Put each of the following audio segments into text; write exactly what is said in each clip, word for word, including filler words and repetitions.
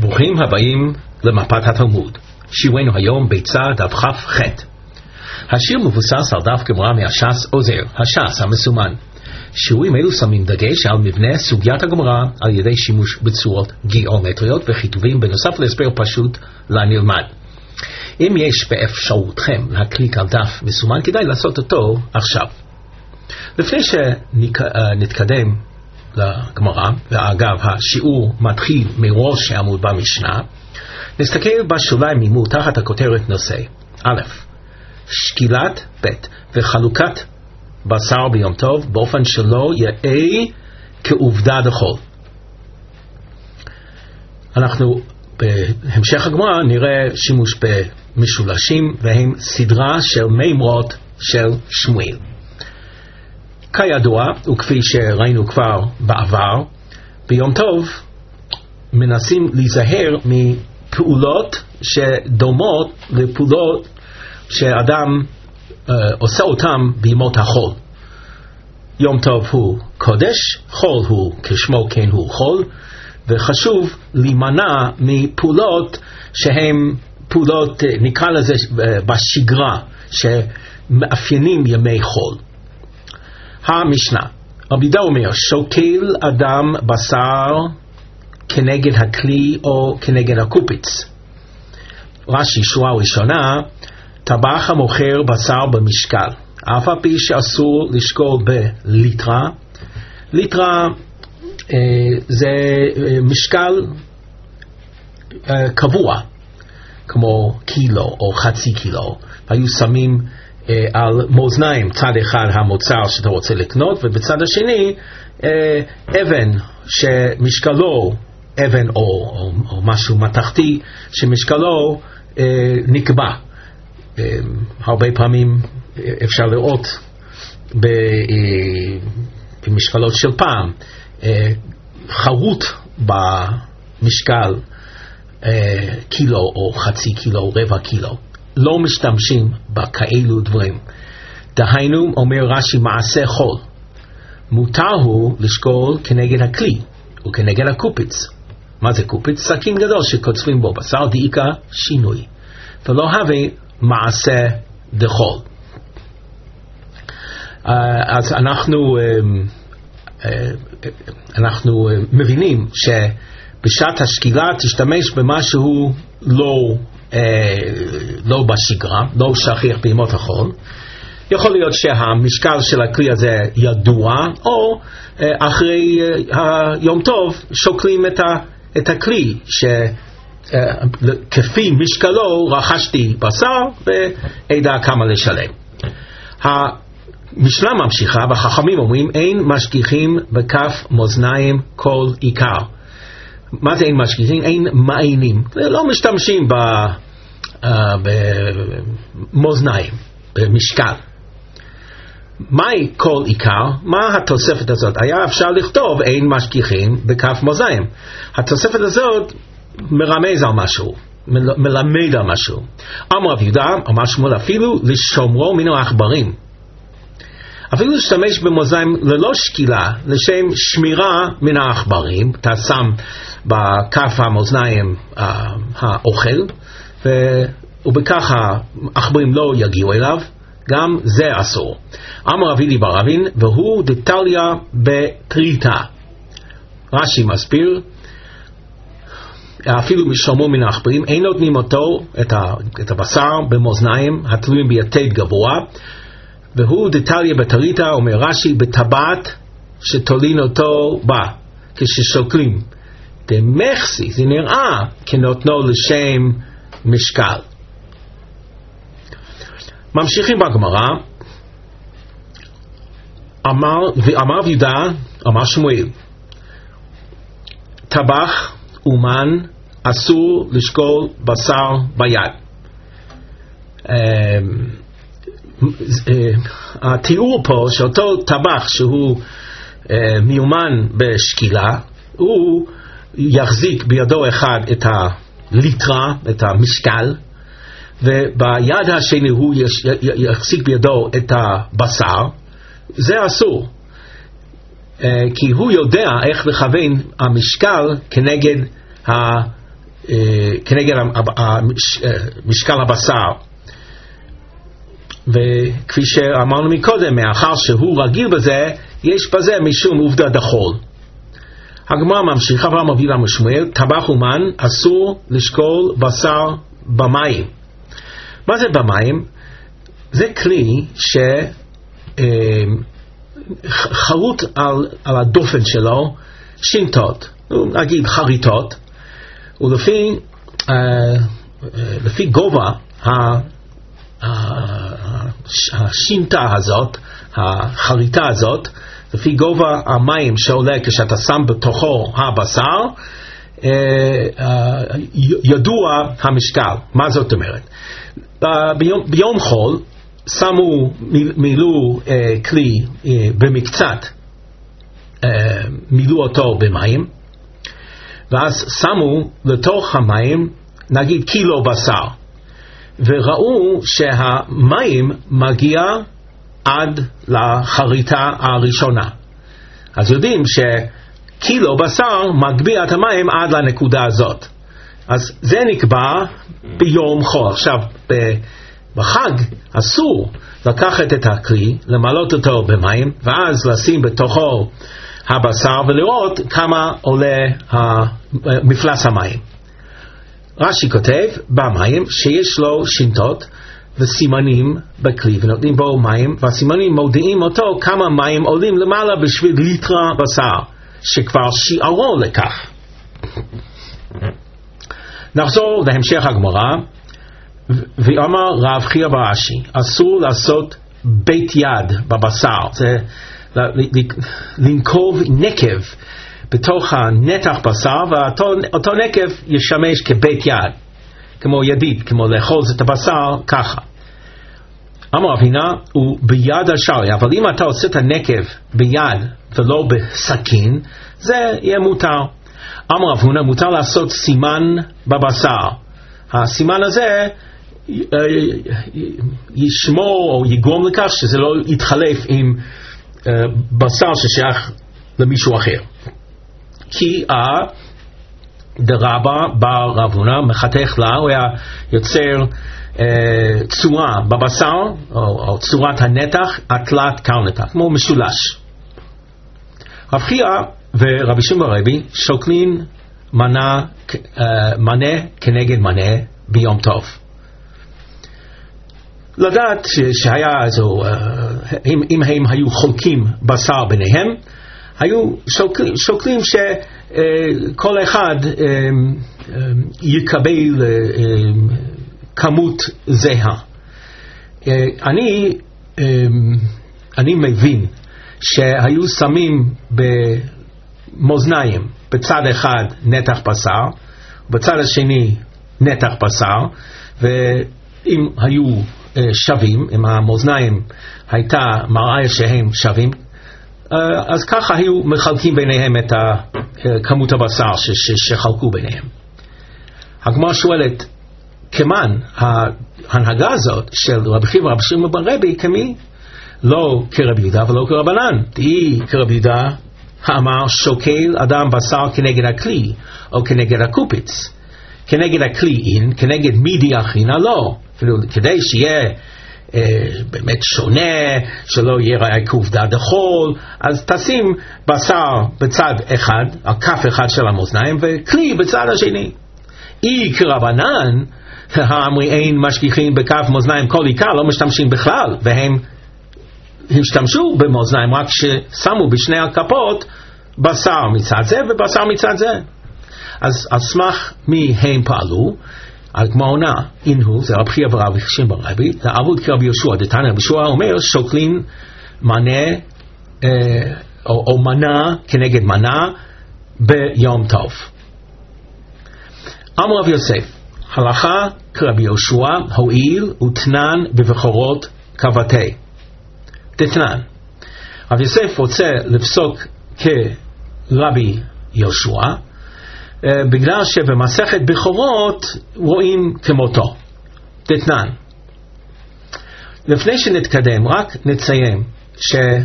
ברוכים הבאים למפת התלמוד. שיעורנו היום ביצה דף כ"ח. השיר מבוסס על דף גמרא מהש"ס עוזר, הש"ס המסומן. שיעורים אלו שמים דגש על מבנה סוגיית הגמרא על ידי שימוש בצורות גיאומטריות וכיתובים בנוסף להסבר פשוט לנלמד. אם יש באפשרותכם להקליק על דף מסומן, כדאי לעשות אותו עכשיו. לפני שנתקדם לגמרא, ואגב השיעור מתחיל מראש העמוד במשנה, נסתכל בשוליים ממול תחת הכותרת נושא. א', שקילת ב' וחלוקת בשר ביום טוב באופן שלא יהיה כעובדה דחול. אנחנו בהמשך הגמרא נראה שימוש במשולשים והם סדרה של מימרות של שמואל. כידוע, וכפי שראינו כבר בעבר, ביום טוב מנסים להיזהר מפעולות שדומות לפעולות שאדם אה, עושה אותם בימות החול. יום טוב הוא קודש, חול הוא כשמו כן הוא חול, וחשוב להימנע מפעולות שהן פעולות, נקרא לזה בשגרה, שמאפיינים ימי חול. המשנה, רבי אומר, שוקל אדם בשר כנגד הכלי או כנגד הקופיץ. רש"י שורה ראשונה, טבח המוכר בשר במשקל, אף על פי שאסור לשקול בליטרה. ליטרה אה, זה אה, משקל אה, קבוע, כמו קילו או חצי קילו, והיו שמים על מאזניים צד אחד המוצר שאתה רוצה לקנות, ובצד השני אבן שמשקלו, אבן או, או, או משהו מתחתי שמשקלו נקבע. הרבה פעמים אפשר לראות במשקלות של פעם חרוט במשקל קילו או חצי קילו, רבע קילו. לא משתמשים בכאלו דברים. דהיינו, אומר רש"י, מעשה חול. מותר הוא לשקול כנגד הכלי וכנגד הקופיץ. מה זה קופיץ? סכין גדול שקוצבים בו בשר, דאיקה שינוי. ולא הווה מעשה דחול. אז אנחנו, אנחנו מבינים שבשעת השקילה תשתמש במשהו לא לא בשגרה, לא שכיח בימות החול. יכול להיות שהמשקל של הכלי הזה ידוע, או אחרי היום טוב שוקלים את, ה, את הכלי שכפי משקלו רכשתי בשר ועדה כמה לשלם. המשנה ממשיכה והחכמים אומרים אין משגיחים בכף מאזניים כל עיקר. מה זה אין משגיחים? אין מעיינים. לא משתמשים במאזניים, במשקל. מהי כל עיקר? מה התוספת הזאת? היה אפשר לכתוב אין משגיחים בכף מאזניים. התוספת הזאת מרמז על משהו, מלמד על משהו. אמר רב יהודה, אמר שמואל, אפילו לשומרו מן העכברים. אפילו להשתמש במאזניים ללא שקילה, לשם שמירה מן העכברים, אתה שם בכף המאזניים uh, האוכל, ו... ובכך העכברים לא יגיעו אליו, גם זה אסור. אמר רבי בר אבין, והוא דתליה בתריתה. רש"י מסביר, אפילו משלמו מן העכברים, אין נותנים אותו, את, ה... את הבשר, במאזניים התלויים ביתד גבוה, והוא דתליה בתריתה, אומר רש"י, בטבעת שתולין אותו בה, כששוקלים. דמחסי, זה נראה כנותנו לשם משקל. ממשיכים בגמרא, אמר, ואמר יהודה, אמר שמואל, טבח אומן אסור לשקול בשר ביד. התיאור פה שאותו טבח שהוא מיומן בשקילה, הוא יחזיק בידו אחד את הליטרה, את המשקל, וביד השני הוא יחזיק בידו את הבשר. זה אסור, כי הוא יודע איך לכוון המשקל כנגד כנגד משקל הבשר. וכפי שאמרנו מקודם, מאחר שהוא רגיל בזה, יש בזה משום עובדה דחול. הגמרא ממשיכה ומביא לנו שמואל, טבח אומן אסור לשקול בשר במים. מה זה במים? זה כלי שחרוט על, על הדופן שלו שינטות, נגיד חריטות, ולפי uh, לפי גובה השינטה הזאת, החריטה הזאת, לפי גובה המים שעולה כשאתה שם בתוכו הבשר, ידוע המשקל. מה זאת אומרת? ביום, ביום חול שמו, מילאו כלי במקצת, מילאו אותו במים, ואז שמו לתוך המים נגיד קילו בשר, וראו שהמים מגיע עד לחריטה הראשונה. אז יודעים שקילו בשר מגביה את המים עד לנקודה הזאת. אז זה נקבע ביום חול. עכשיו בחג אסור לקחת את הכלי, למלות אותו במים, ואז לשים בתוכו הבשר ולראות כמה עולה מפלס המים. רש"י כותב במים שיש לו שינטות וסימנים בכלי, ונותנים בו מים, והסימנים מודיעים אותו כמה מים עולים למעלה בשביל ליטרה בשר שכבר שיערו לכך. נחזור להמשך הגמרא. ואמר רב חייא בר אשי, אסור לעשות בית יד בבשר, זה לנקוב נקב בתוך הנתח בשר, ואותו נקב ישמש כבית יד, כמו ידיד, כמו לאכול את הבשר ככה. אמר אבינה, הוא ביד השרי, אבל אם אתה עושה את הנקב ביד ולא בסכין, זה יהיה מותר. אמר אבינה, מותר לעשות סימן בבשר. הסימן הזה ישמור או יגרום לכך שזה לא יתחלף עם בשר ששייך למישהו אחר. כי דרבא בר רב הונא מחתך לה, הוא היה יוצר אה, צורה בבשר, או, או צורת הנתח, התלת קרנתח, כמו משולש. רב חייא ורבי שמעון בר רבי שוקלים מנה, אה, מנה כנגד מנה ביום טוב. לדעת שהיה איזו, אה, אם, אם הם היו חולקים בשר ביניהם, היו שוקלים, שוקלים שכל אחד יקבל כמות זהה. אני, אני מבין שהיו שמים במאזניים בצד אחד נתח בשר, בצד השני נתח בשר, ואם היו שווים, אם המאזניים הייתה מראה שהם שווים, אז ככה היו מחלקים ביניהם את כמות הבשר שחלקו ביניהם. הגמרא שואלת, כמן ההנהגה הזאת של רבי חייא ורבי שמעון בר רבי, כמי? לא כרבי יהודה ולא כרבנן. תהי כרבי יהודה אמר שוקל אדם בשר כנגד הכלי או כנגד הקופיץ. כנגד הכלי אין, כנגד מידי אחינה לא. אפילו כדי שיהיה באמת שונה, שלא יהיה עיכוב דעת החול, אז תשים בשר בצד אחד, על כף אחד של המאזניים, וכלי בצד השני. אי כרבנן, האמרי אין משגיחים בכף מאזניים כל עיקר, לא משתמשים בכלל, והם השתמשו במאזניים רק ששמו בשני הכפות בשר מצד זה ובשר מצד זה. אז על סמך מי הם פעלו? הגמרא עונה, אינהו, זה רבי חייא ורבי שמעון בר רבי, לעבוד כרבי יהושע, דתניא רבי יהושע אומר, שוקלים מנה, אה, או, או מנה כנגד מנה ביום טוב. אמר רבי יוסף, הלכה כרבי יהושע, הואיל ותנן בבכורות כבתי. דתנן, רבי יוסף רוצה לפסוק כרבי יהושע, בגלל שבמסכת בכורות רואים כמותו. דתנן, לפני שנתקדם רק נציין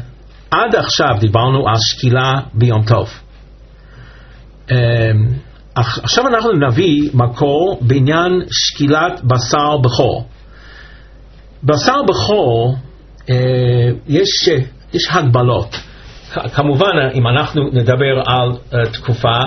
שעד עכשיו דיברנו על שקילה ביום טוב. עכשיו אנחנו נביא מקור בעניין שקילת בשר בכור. בשר בכור, אה, יש, יש הגבלות. כמובן, אם אנחנו נדבר על uh, תקופה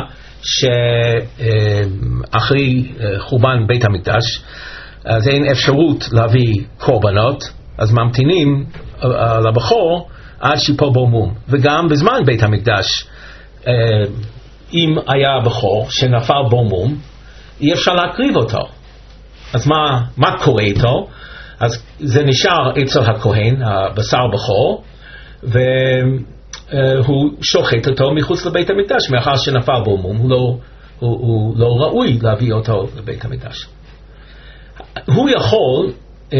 שאחרי uh, uh, חורבן בית המקדש, אז אין אפשרות להביא קורבנות, אז ממתינים uh, uh, לבכור עד שיפול בו מום. וגם בזמן בית המקדש, uh, אם היה בכור שנפל בו מום, אי אפשר להקריב אותו. אז מה, מה קורה איתו? אז זה נשאר אצל הכהן, הבשר בכור, ו... Uh, הוא שוחט אותו מחוץ לבית המקדש, מאחר שנפל בו מום, הוא לא, הוא, הוא לא ראוי להביא אותו לבית המקדש. הוא יכול, uh,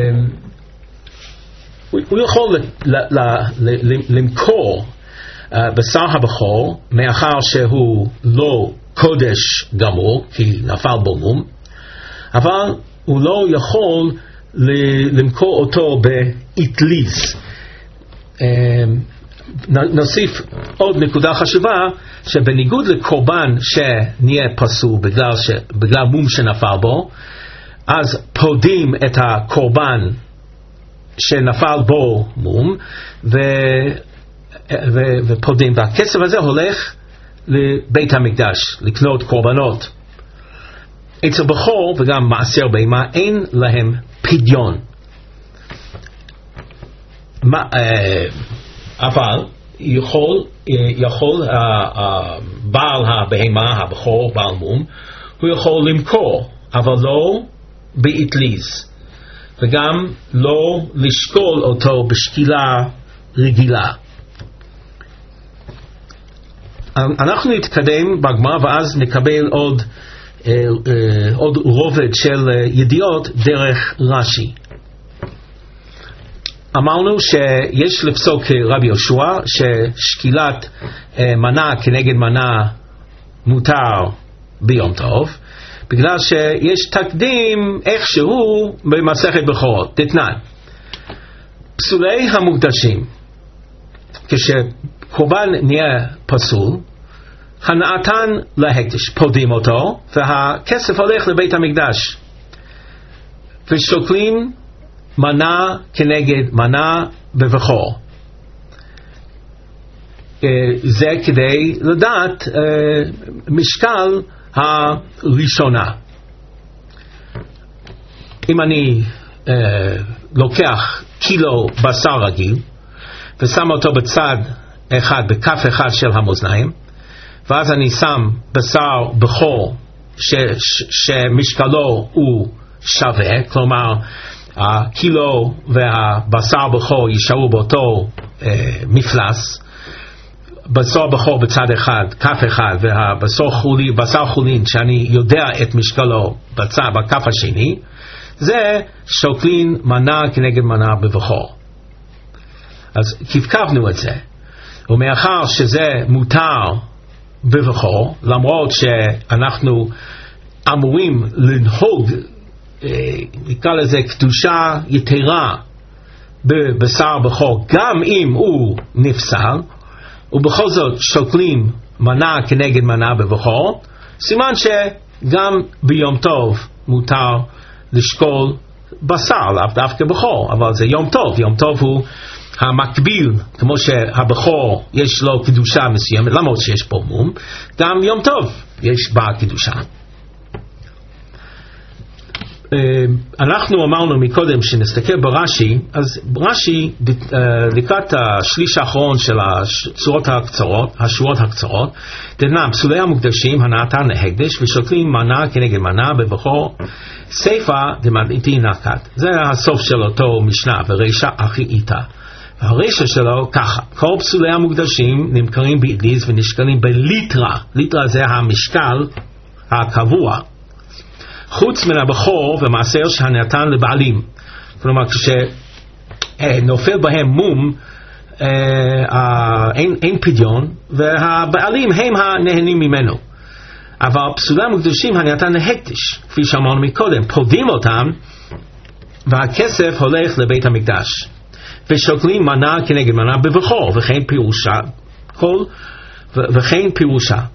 הוא, הוא יכול ל, ל, ל, ל, למכור uh, בשר הבכור, מאחר שהוא לא קודש גמור, כי נפל בו מום, אבל הוא לא יכול ל, למכור אותו באטליז. Uh, נוסיף עוד נקודה חשובה, שבניגוד לקורבן שנהיה פסול בגלל, ש... בגלל מום שנפל בו, אז פודים את הקורבן שנפל בו מום ו... ו... ופודים, והכסף הזה הולך לבית המקדש לקנות קורבנות. אצל בכור וגם מעשר בהמה אין להם פדיון. מה... אבל יכול, יכול בעל הבהמה, הבכור, בעל מום, הוא יכול למכור, אבל לא באטליז, וגם לא לשקול אותו בשקילה רגילה. אנחנו נתקדם בגמרא ואז נקבל עוד, עוד רובד של ידיעות דרך רש"י. אמרנו שיש לפסוק רבי יהושע ששקילת מנה כנגד מנה מותר ביום טוב, בגלל שיש תקדים איכשהו במסכת בכורות. דתנן, פסולי המוקדשים, כשקורבן נהיה פסול, הנעתן להקדש, פודים אותו, והכסף הולך לבית המקדש, ושוקלים מנה כנגד מנה בבכור. זה כדי לדעת משקל הראשונה. אם אני לוקח קילו בשר רגיל ושם אותו בצד אחד, בכף אחד של המאזניים, ואז אני שם בשר בכור ש, ש, שמשקלו הוא שווה, כלומר הקילו והבשר בכור יישארו באותו אה, מפלס, בשר בכור בצד אחד, כף אחד, והבשר חולין, בשר חולין שאני יודע את משקלו בצד, בכף השני, זה שוקלין מנה כנגד מנה בבכור. אז כבקבנו את זה, ומאחר שזה מותר בבכור, למרות שאנחנו אמורים לנהוג, נקרא לזה קדושה יתרה בבשר בכור, גם אם הוא נפסל, ובכל זאת שוקלים מנה כנגד מנה בבכור, סימן שגם ביום טוב מותר לשקול בשר, לאו דווקא בכור, אבל זה יום טוב. יום טוב הוא המקביל, כמו שהבכור יש לו קדושה מסוימת, למרות שיש פה מום, גם יום טוב יש בה קדושה. אנחנו אמרנו מקודם שנסתכל ברש"י, אז רש"י לקראת השליש האחרון של השורות הקצרות, השורות הקצרות, דתנן, פסולי המוקדשים הנעתן להקדש ושוקלים מנה כנגד מנה בבכור, סיפא דמתניתין נקט. זה הסוף של אותו משנה, ורישא אחי איתה. הרשע שלו ככה: כל פסולי המוקדשים נמכרים באטליז ונשקלים בליטרה. ליטרה זה המשקל הקבוע, חוץ מן הבכור ומעשר שהנתן לבעלים. כלומר, כשנופל בהם מום, אה, אה, אין, אין פדיון, והבעלים הם הנהנים ממנו. אבל פסולי המוקדשים הנתן להקדש, כפי שאמרנו מקודם, פודים אותם, והכסף הולך לבית המקדש. ושוקלים מנה כנגד מנה בבכור, וכן פירושה, כל, וכן פירושה.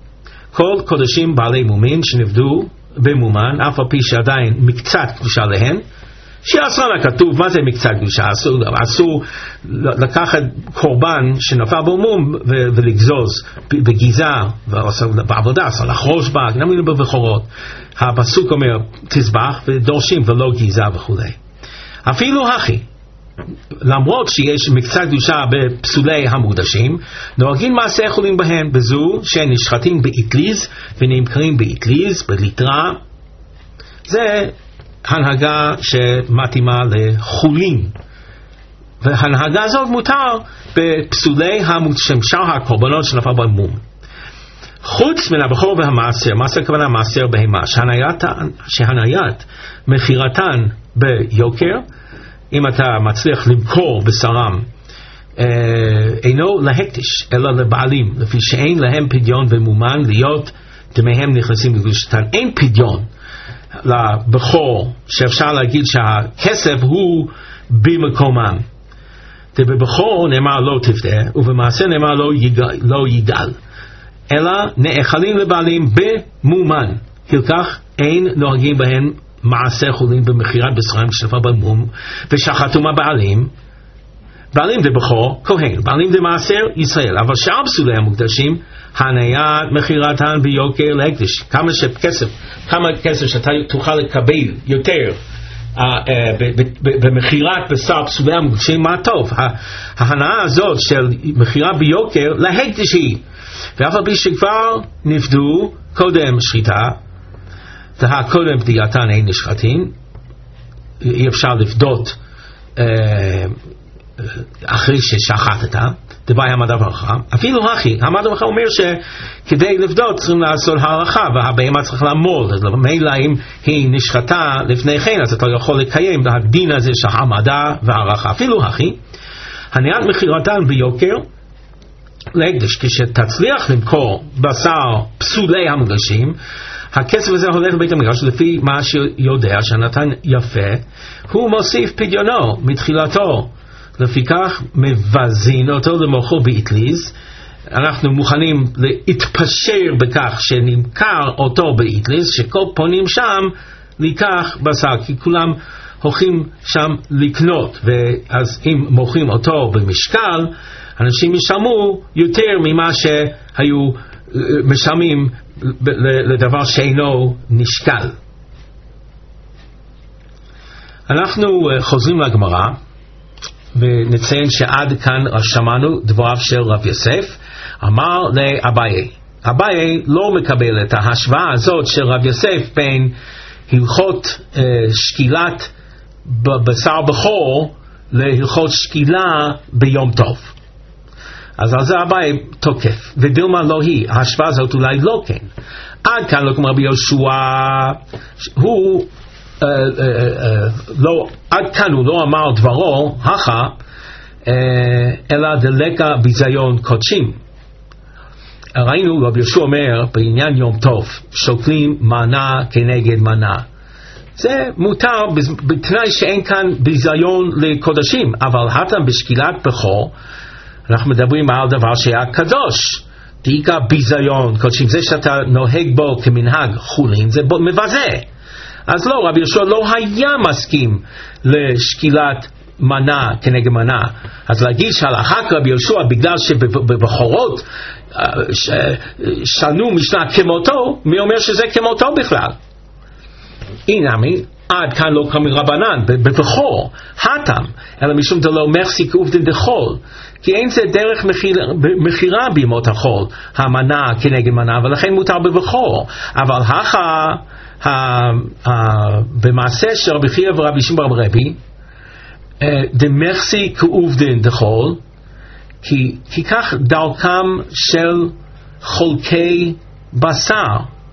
כל קודשים בעלי מומין שנפדו במומן, אף על פי שעדיין מקצת קדושה להן, שיעשו לה כתוב, מה זה מקצת קדושה? אסור, אסור לקחת קורבן שנפל במום ולגזוז בגיזה, בעבודה, אסור לחרוש בה, נמיד בבחורות. הפסוק אומר, תזבח ודורשים ולא גיזה וכו'. אפילו הכי, למרות שיש מקצת קדושה בפסולי המוקדשים, נוהגים מעשה חולין בהן, בזו שנשחטים באטליז ונמכרים באטליז, בליטרה. זה הנהגה שמתאימה לחולין, והנהגה הזאת מותר בפסולי המוקדשים, שאר הקורבנות שנפל במום. חוץ מן הבכור והמעשר, מעשר הכוונה מעשר בהמה, שהניית, שהניית מחירתן ביוקר, אם אתה מצליח למכור בשרם, אה, אינו להקדיש, אלא לבעלים, לפי שאין להם פדיון ומומן להיות דמיהם נכנסים לקדושתן. אין פדיון לבכור שאפשר להגיד שהכסף הוא במקומם. בבכור נאמר לא תפדה, ובמעשה נאמר לא יגל, לא יגל. אלא נאכלים לבעלים במומן, hilkach אין נוהגים בהן מעשה חולין במחירת בשרם שנפל במום, ושחטו מהבעלים, בעלים דבכור כהן, בעלים דמעשר ישראל. אבל שאר פסולי המוקדשים, הניית מחירתן ביוקר להקדיש, כמה שכסף, כמה כסף שאתה תוכל לקבל יותר במחירת בשר פסולי המוקדשים, מה טוב. ההנאה הזאת של מחירה ביוקר להקדיש היא, ואף על פי שכבר נפדו קודם שחיטה, קודם פדיעתן אין נשחטים, אי אפשר לפדות אחרי ששחטת, דבר המד הברכה. אפילו הכי, המד הברכה אומר שכדי לפדות צריכים לעשות הערכה, והבהמה צריך לעמוד, אז מילא אם היא נשחטה לפני כן, אז אתה יכול לקיים את הדין הזה של העמדה והערכה. אפילו הכי, הניית מחירתן ביוקר להקדיש, כשתצליח למכור בשר פסולי המוקדשים, הכסף הזה הולך לבית המקדש, לפי מה שיודע שנתן יפה, הוא מוסיף פדיונו מתחילתו, לפיכך מבזין אותו למוכו באטליז. אנחנו מוכנים להתפשר בכך שנמכר אותו באטליז, שכל פונים שם לקח בשר, כי כולם הולכים שם לקנות, ואז אם מוכרים אותו במשקל, אנשים ישלמו יותר ממה שהיו משלמים לדבר שאינו נשקל. אנחנו חוזרים לגמרא ונציין שעד כאן שמענו דבריו של רב יוסף. אמר לאביי, אביי לא מקבל את ההשוואה הזאת של רב יוסף בין הלכות אה, שקילת בשר בכור להלכות שקילה ביום טוב. אז על זה אביי תוקף, ודילמה לא היא, ההשוואה הזאת אולי לא כן. עד כאן לא כמו רבי יהושע, הוא אה, אה, אה, לא, עד כאן הוא לא אמר דברו, הכה, אה, אלא דלקה ביזיון קודשים. ראינו רבי יהושע אומר בעניין יום טוב, שוקלים מנה כנגד מנה. זה מותר בתנאי שאין כאן ביזיון לקודשים, אבל התם בשקילת בכור, אנחנו מדברים על דבר שהיה קדוש, תיקה ביזיון קודשים, זה שאתה נוהג בו כמנהג חולין, זה מבזה. אז לא, רבי יהושע לא היה מסכים לשקילת מנה כנגד מנה. אז להגיד שהלכה רבי יהושע בגלל שבבחורות שנו משנה כמותו, מי אומר שזה כמותו בכלל? הנה מי, עד כאן לא קמי רבנן, בבחור, התם, אלא משום דלא מחסיק עובדין דחול, כי אין זה דרך מחירה בימות החול, המנה כנגד מנה, ולכן מותר בבחור. אבל הכה, במעשה של רבי חייא ורבי שמעון בר רבי, דמחסיק עובדין דחול, כי, כי כך דרכם של חולקי בשר.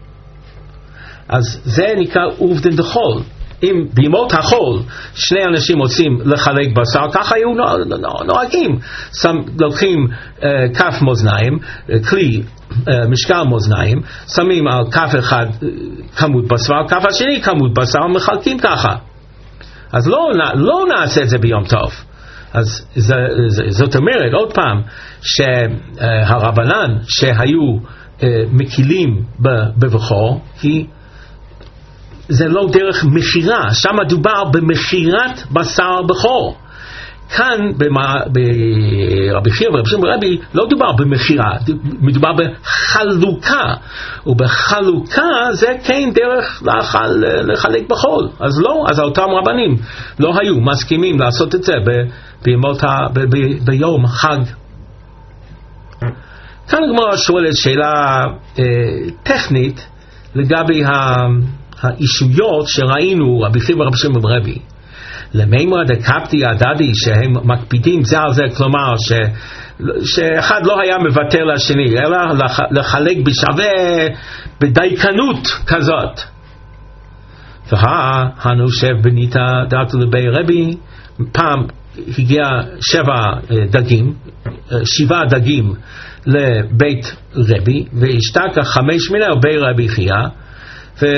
אז זה נקרא עובדין דחול. אם בימות החול שני אנשים רוצים לחלק בשר, ככה היו נוהגים. לוקחים uh, כף מאזניים, כלי uh, משקל מאזניים, שמים על כף אחד uh, כמות בשר, כף השני כמות בשר, מחלקים ככה. אז לא, לא נעשה את זה ביום טוב. אז זה, זה, זאת אומרת עוד פעם שהרבנן שהיו מקילים בבכור, כי זה לא דרך מחירה, שם מדובר במחירת בשר בכור. כאן ברבי חייא ורבי שמעון ברבי לא מדובר במחירה, מדובר בחלוקה, ובחלוקה זה כן דרך לחלק בחול. אז לא, אז אותם רבנים לא היו מסכימים לעשות את זה בימות ביום חג. כאן הגמרא שואלת שאלה טכנית לגבי האישויות שראינו רבי חייא ורבי שמעון ברבי. למימרא דקפטי הדדי שהם מקפידים זה על זה, כלומר ש, שאחד לא היה מוותר לשני אלא לח, לחלק בשווה בדייקנות כזאת. והנו שב בניתא דתו לבי רבי, פעם הגיע שבע דגים שבעה דגים לבית רבי והשתקע חמש מיני בי רבי חייא, ו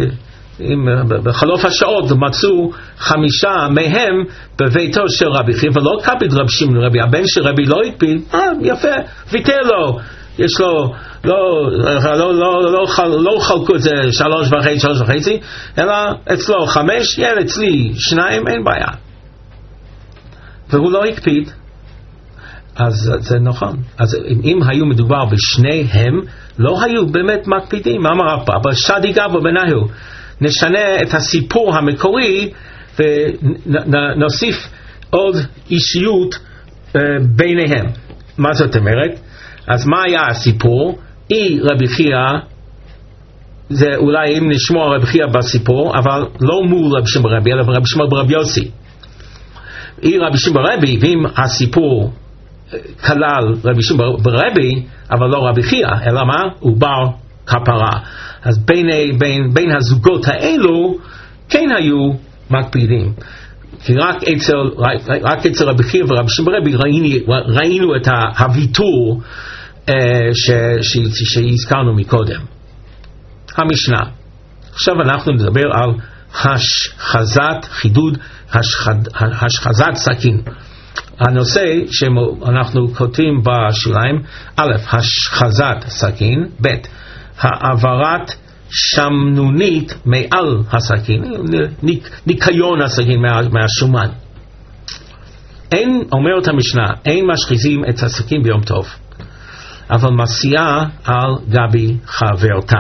בחלוף השעות מצאו חמישה מהם בביתו של רבי חייא, ולא קפיד רבי שמעון רבי, הבן של רבי לא הקפיד, אה יפה, ויתר לו, יש לו לא לא לא לא לא חלקו את זה שלוש וחצי שלוש וחצי אלא אצלו חמש, יהיה אצלי שניים, אין בעיה, והוא לא הקפיד. אז זה נכון. אז אם היו מדובר בשניהם לא היו באמת מקפידים. אמר רב פאפא שדי גבו בנהו, נשנה את הסיפור המקורי ונוסיף עוד אישיות uh, ביניהם. מה זאת אומרת? אז מה היה הסיפור? אי רבי חייא, זה אולי אם נשמוע רבי חייא בסיפור, אבל לא מול רבי שמעון ברבי אלא רבי שמעון ברבי יוסי. אי רבי שמעון ברבי, ואם הסיפור כלל רבי שמעון ברבי אבל לא רבי חייא, אלא מה? הוא בר כפרה. אז בין, בין, בין הזוגות האלו כן היו מקפידים, כי רק אצל, רק, רק אצל רבי חייא ורבי שמעון ברבי ראינו, ראינו את הוויתור uh, שהזכרנו מקודם. המשנה, עכשיו אנחנו נדבר על השחזת חידוד, השחד, השחזת סכין. הנושא שאנחנו כותבים בשוליים, א', השחזת סכין, ב', העברת שמנונית מעל הסכין, ניקיון הסכין מה, מהשומן. אין, אומרת המשנה, אין משחיזים את הסכין ביום טוב, אבל מסיעה על גבי חברתה.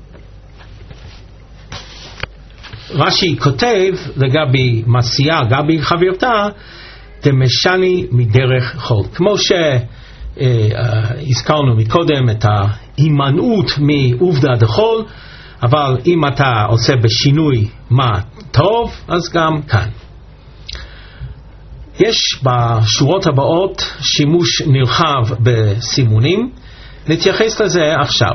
רש"י כותב לגבי מסיעה גבי חברתה, דמשני מדרך חול. כמו שהזכרנו מקודם את ההימנעות מעובדא דחול, אבל אם אתה עושה בשינוי מה טוב, אז גם כאן. יש בשורות הבאות שימוש נרחב בסימונים, נתייחס לזה עכשיו.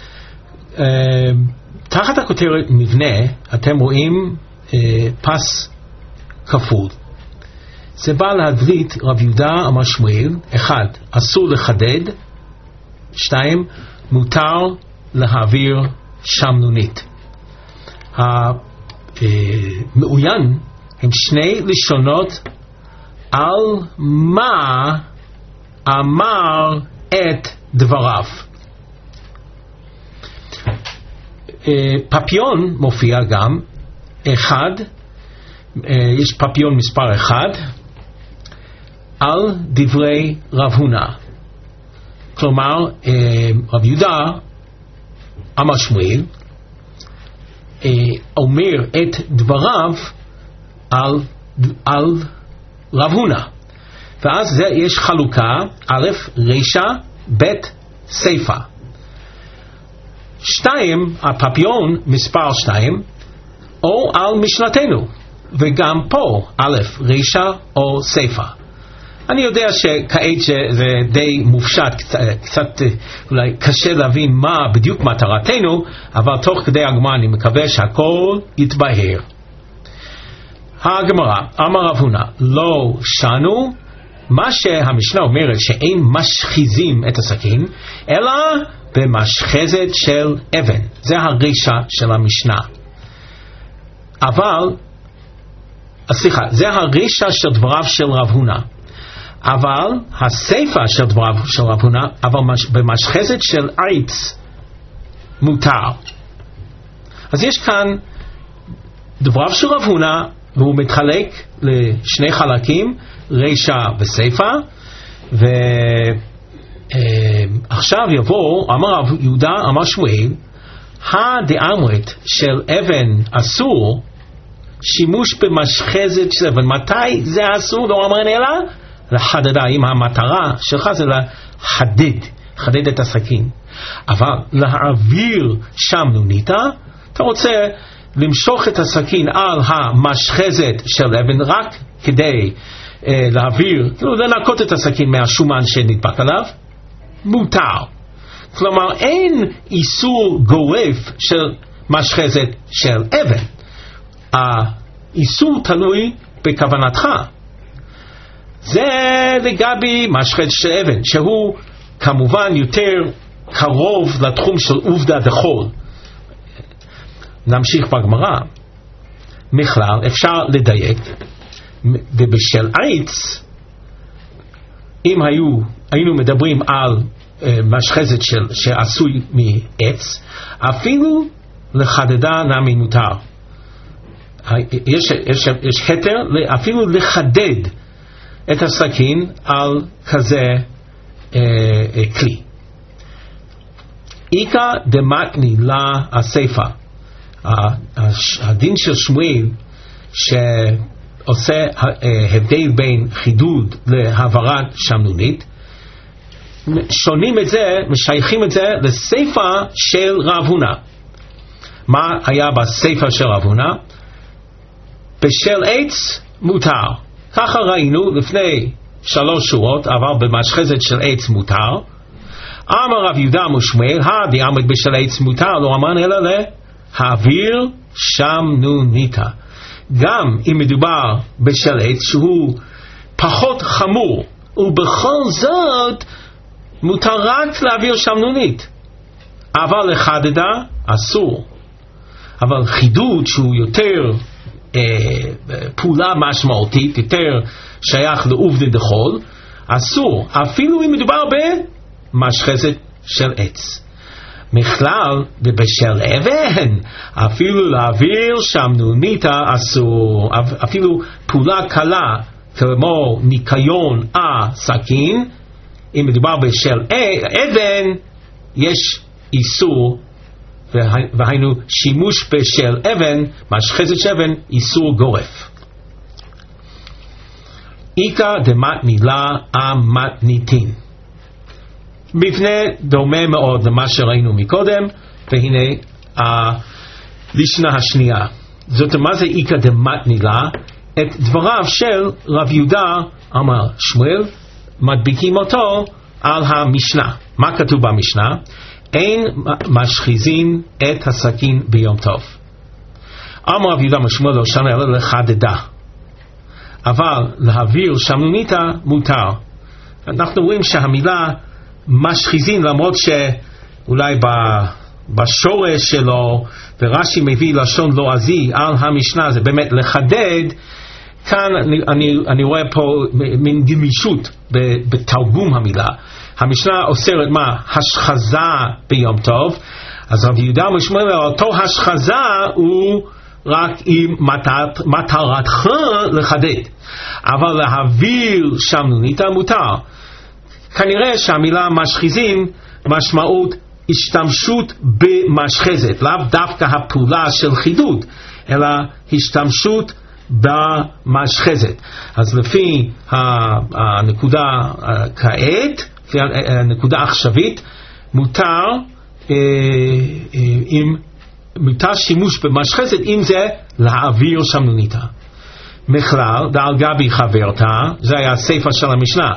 תחת הכותרת מבנה אתם רואים פס כפול. זה בא להדריט רב יהודה אמר שמואל, אחד, אסור לחדד, שתיים, מותר להעביר שמנונית. המעוין הם שני לשונות על מה אמר את דבריו. פפיון מופיע גם, אחד, יש פפיון מספר אחד, על דברי רב הונא. כלומר, רב יהודה אמר שמואל אומר את דבריו על, על רב הונא. ואז זה יש חלוקה, א', רישא, ב', סיפא. שתיים, הפפיון מספר שתיים, או על משנתנו, וגם פה, א', רישא או סיפא. אני יודע שכעת שזה די מופשט, קצת, קצת אולי קשה להבין מה בדיוק מטרתנו, אבל תוך כדי הגמרא אני מקווה שהכל יתבהר. הגמרא, אמר רב הונא, לא שנו, מה שהמשנה אומרת שאין משחיזים את הסכין, אלא במשחזת של אבן. זה הרישא של המשנה. אבל, סליחה, זה הרישא של דבריו של רב הונא. אבל הסיפא של דבריו של רב הונא, אבל במשחזת של אייפס, מותר. אז יש כאן דבריו של רב הונא, והוא מתחלק לשני חלקים, רישא וסיפא, ועכשיו יבוא, אמר רב יהודה, אמר שמואל, הדאמרת של אבן אסור, שימוש במשחזת של אבן, מתי זה אסור? לא אמרן אלא לחדדה, אם המטרה שלך זה לחדד, לחדד את הסכין. אבל להעביר שם נוניתא, אתה רוצה למשוך את הסכין על המשחזת של אבן רק כדי אה, להעביר, כאילו לנקות את הסכין מהשומן שנדבק עליו, מותר. כלומר אין איסור גורף של משחזת של אבן. האיסור תלוי בכוונתך. זה לגבי משחזת של אבן, שהוא כמובן יותר קרוב לתחום של עובדא דחול. נמשיך בגמרא. בכלל אפשר לדייק, ובשל עץ, אם היו, היינו מדברים על uh, משחזת של, שעשוי מעץ, אפילו לחדדה נמי מותר. יש, יש, יש היתר אפילו לחדד את הסכין על כזה uh, uh, כלי. איקא דמתני לה הסיפא, הדין של שמואל שעושה הבדל בין חידוד להעברת שמנונית, שונים את זה, משייכים את זה לסיפא של רב הונא. מה היה בסיפא של רב הונא? בשל עץ מותר. ככה ראינו לפני שלוש שורות, אבל במשחזת של עץ מותר. אמר רב יהודה ושמואל, הדאמרת בשל עץ מותר, לא אמרן אלא להעביר שמנוניתא. גם אם מדובר בשל עץ שהוא פחות חמור, ובכל זאת מותר רק להעביר שמנונית, אבל לחדדה אסור. אבל חידוד שהוא יותר אה, פעולה משמעותית, יותר שייך לעובדא דחול, אסור, אפילו אם מדובר במשחזת של עץ. מכלל ובשל אבן, אפילו להעביר שמנוניתא אסור. אפילו פעולה קלה כמו ניקיון הסכין, אם מדובר בשל אבן, יש איסור, והיינו שימוש בשל אבן, משחזת של אבן, איסור גורף. איקא דמתני לה המתניתין. מבנה דומה מאוד למה שראינו מקודם, והנה הלישנה השנייה. זאת מה זה איקא דמתני לה? את דבריו של רב יהודה אמר שמואל, מדביקים אותו על המשנה. מה כתוב במשנה? אין משחיזין את הסכין ביום טוב. אמר רב יהודה משמואל לא שנה אלא לחדדה, אבל להעביר שמנוניתא מותר. אנחנו רואים שהמילה משחיזין, למרות שאולי בשורש שלו ורש"י מביא לשון לועזי על המשנה, זה באמת לחדד. כאן אני, אני, אני רואה פה מין גמישות בתרגום המילה. המשנה אוסרת מה? השחזה ביום טוב. אז רב יהודה משמואל אותו השחזה הוא רק עם מטרת, מטרתך לחדד, אבל להעביר שמנוניתא מותר. כנראה שהמילה משחיזין משמעות השתמשות במשחזת, לאו דווקא הפעולה של חידוד, אלא השתמשות במשחזת. אז לפי הנקודה כעת, לפי הנקודה עכשווית, מותר עם מותר שימוש במשחזת, אם זה להעביר שמנוניתא. מכלל דעל גבי חברתה, זה היה הסיפא של המשנה,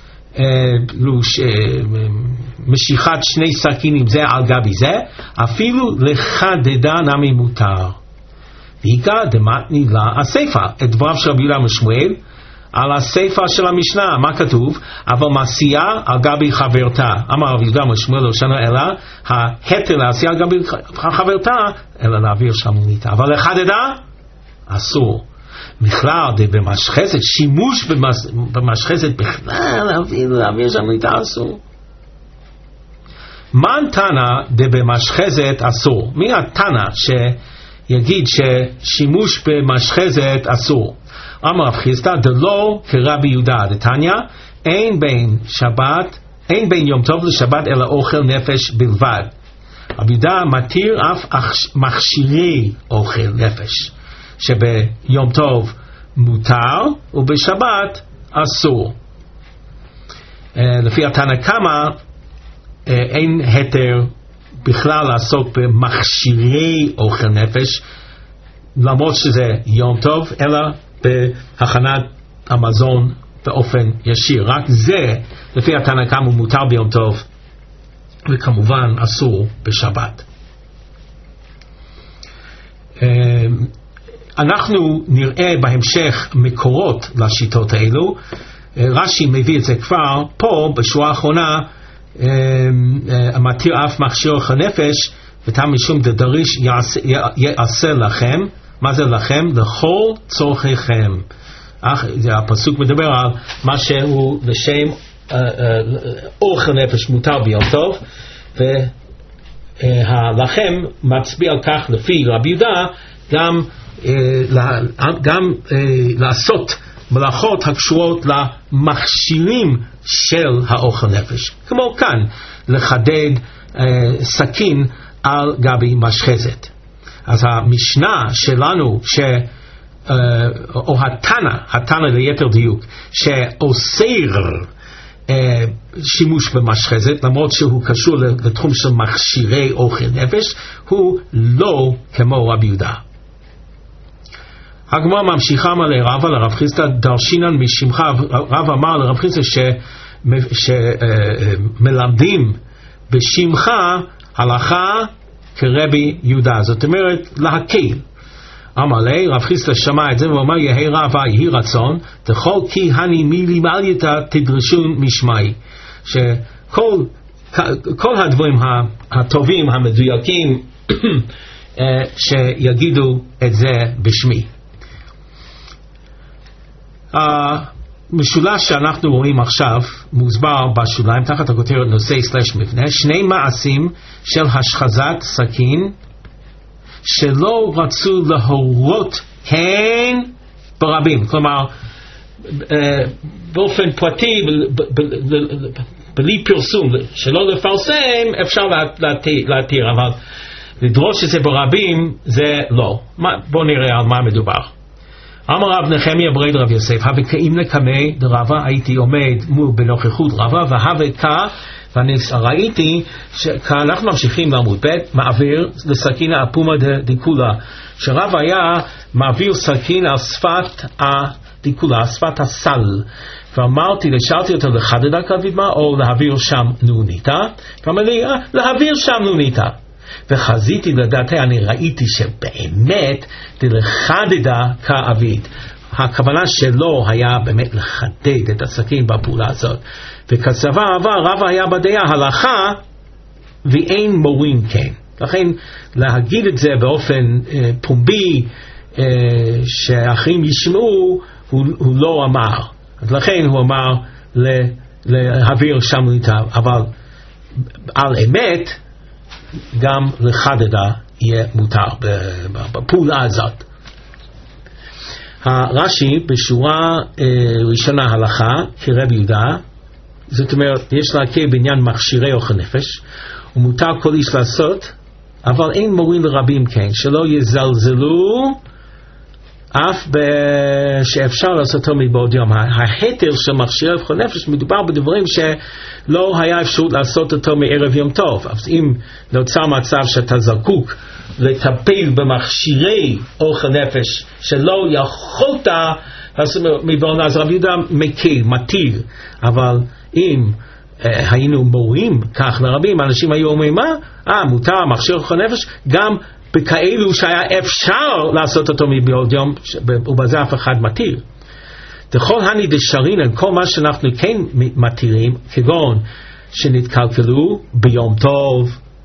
משיכת שני סכינים זה על גבי זה, אפילו לחדדה נמי מותר. ואיכא דמתני לה הסיפא, את דבריו של רבי יהודה משמואל על הסיפא של המשנה. מה כתוב? אבל מעשייה על גבי חברתה. אמר רבי יהודה משמואל לא שנה אלא ההתר לעשייה על גבי חברתה, אלא להעביר שמנוניתא. אבל לחדדה אסור. בכלל במשחזת, שימוש במשחזת בכלל להעביר שמנוניתא אסור. מן תנא דבמשחזת אסור. מי התנא שיגיד ששימוש במשחזת אסור? אמר רב חיסדא דלא כרבי יהודה דתניא, אין בין שבת, אין בין יום טוב לשבת אלא אוכל נפש בלבד. רבי יהודה מתיר אף מכשירי אוכל נפש, שביום טוב מותר ובשבת אסור. לפי התנא קמא אין היתר בכלל לעסוק במכשירי אוכל נפש, למרות שזה יום טוב, אלא בהכנת המזון באופן ישיר. רק זה לפי התנא קמא מותר ביום טוב, וכמובן אסור בשבת. אנחנו נראה בהמשך מקורות לשיטות האלו. רש"י מביא את זה כבר פה בשורה האחרונה, מתיר אף מכשיר אוכל נפש ותם משום דדריש יעשה לכם. מה זה לכם? לכל צורכיכם. הפסוק מדבר על מה שהוא לשם אוכל נפש מותר ביום טוב, והלכם מצביע על כך לפי רבי יהודה גם גם לעשות מלאכות הקשורות למכשירים של האוכל נפש, כמו כאן לחדד סכין על גבי משחזת. אז המשנה שלנו ש או התנא, התנא ליתר דיוק, שאוסר שימוש במשחזת, למרות שהוא קשור לתחום של מכשירי אוכל נפש, הוא לא כמו רבי יהודה. הגמרא ממשיכה מלא רבא לרב חיסדא דרשינן משמך. רב אמר לרב חיסדא שמלמדים בשמך הלכה כרבי יהודה, זאת אומרת להקל. אמר לי, רב חיסדא שמע את זה ואומר, יהי רבא יהי רצון דכל כי הני מילי מעלייתא תדרשון משמעי, שכל כל הדברים הטובים המדויקים שיגידו את זה בשמי. המשולש שאנחנו רואים עכשיו מוסבר בשוליים תחת הכותרת נושא סלש מבנה, שני מעשים של השחזת סכין שלא רצו להורות הן ברבים, כלומר באופן פרטי בלי פרסום, שלא לפרסם אפשר להתיר, אבל לדרוש את זה ברבים זה לא. בואו נראה על מה מדובר. אמר רב נחמיה ברד רב יוסף, הווה כאם נקמי דרבה, הייתי עומד מול בנוכחות רבה, והווה כא, ואני ראיתי שאנחנו ממשיכים לעמוד ב', מעביר לסכין האפומה דיקולה, שרב היה מעביר סכין על שפת הדיקולה, שפת הסל, ואמרתי, לשאלתי אותו לחדדה כדמה או להעביר שם נוניתה, ואמר לי, אה, להעביר שם נוניתה. וחזיתי לדעתי, אני ראיתי שבאמת לחדדה כאביד, הכוונה שלו היה באמת לחדד את הסכין בפעולה הזאת. וכסבה עבר רב היה בדעה הלכה ואין מורים כן, לכן להגיד את זה באופן אה, פומבי אה, שאחרים ישמעו הוא, הוא לא אמר, אז לכן הוא אמר להעביר שם איתה, אבל על אמת גם לחדדה יהיה מותר בפעולה הזאת. הרש"י בשורה אה, ראשונה הלכה כרבי יהודה, זאת אומרת יש להכיר בעניין מכשירי אוכל נפש ומותר כל איש לעשות, אבל אין מורים לרבים כן, שלא יזלזלו אף שאפשר לעשותו מבעוד יום. ההתר של מכשירי אוכל נפש מדובר בדברים שלא היה אפשרות לעשות אותו מערב יום טוב. אז אם נוצר מצב שאתה זקוק לטפל במכשירי אוכל נפש שלא יכולת לעשות מבעוד, אז רבי יהודה מקל, מתיר. אבל אם אה, היינו מורים כך לרבים, אנשים היו אומרים מה? אה, מותר מכשיר אוכל נפש גם בכאלו שהיה אפשר לעשות אותו מבעוד יום, ובזה אף אחד מתיר. דכל הני דשרינן, כל מה שאנחנו כן מתירים, כגון שנתקלקלו ביום טוב,